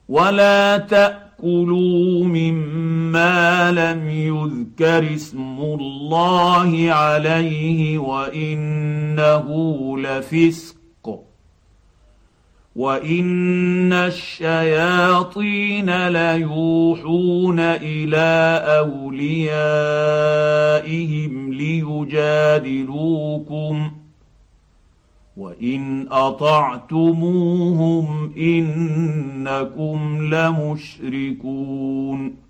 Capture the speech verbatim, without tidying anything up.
ولا تاكلوا مما لم يذكر اسم الله عليه وانه لفسق وان الشياطين ليوحون الى اوليائهم ليجادلوكم وان اطعتموهم انكم لمشركون